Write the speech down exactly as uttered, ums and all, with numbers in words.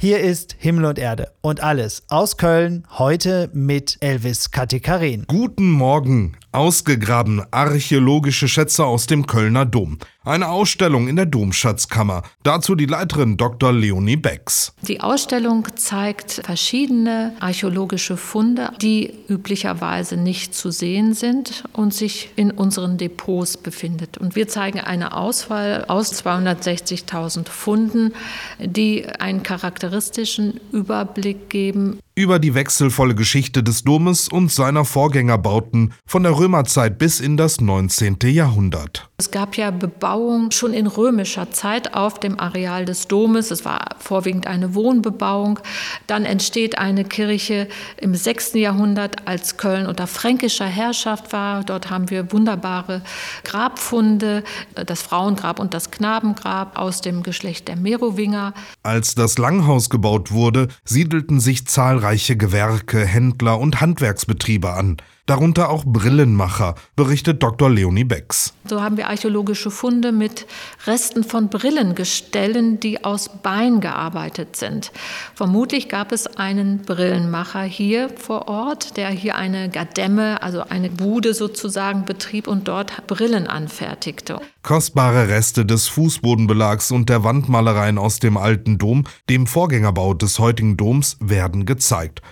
Hier ist Himmel und Erde und alles aus Köln, heute mit Elvis Katekarin. Guten Morgen. Ausgegraben archäologische Schätze aus dem Kölner Dom. Eine Ausstellung in der Domschatzkammer. Dazu die Leiterin Doktor Leonie Becks. Die Ausstellung zeigt verschiedene archäologische Funde, die üblicherweise nicht zu sehen sind und sich in unseren Depots befindet. Und wir zeigen eine Auswahl aus zweihundertsechzigtausend Funden, die einen charakteristischen Überblick geben über die wechselvolle Geschichte des Domes und seiner Vorgängerbauten von der Römerzeit bis in das neunzehnte Jahrhundert. Es gab ja Bebauung schon in römischer Zeit auf dem Areal des Domes. Es war vorwiegend eine Wohnbebauung. Dann entsteht eine Kirche im sechsten Jahrhundert, als Köln unter fränkischer Herrschaft war. Dort haben wir wunderbare Grabfunde, das Frauengrab und das Knabengrab aus dem Geschlecht der Merowinger. Als das Langhaus gebaut wurde, siedelten sich zahlreiche Gewerke, Händler und Handwerksbetriebe an. Darunter auch Brillenmacher, berichtet Doktor Leonie Becks. So haben wir archäologische Funde mit Resten von Brillengestellen, die aus Bein gearbeitet sind. Vermutlich gab es einen Brillenmacher hier vor Ort, der hier eine Gademme, also eine Bude sozusagen betrieb und dort Brillen anfertigte. Kostbare Reste des Fußbodenbelags und der Wandmalereien aus dem alten Dom, dem Vorgängerbau des heutigen Doms, werden gezeigt.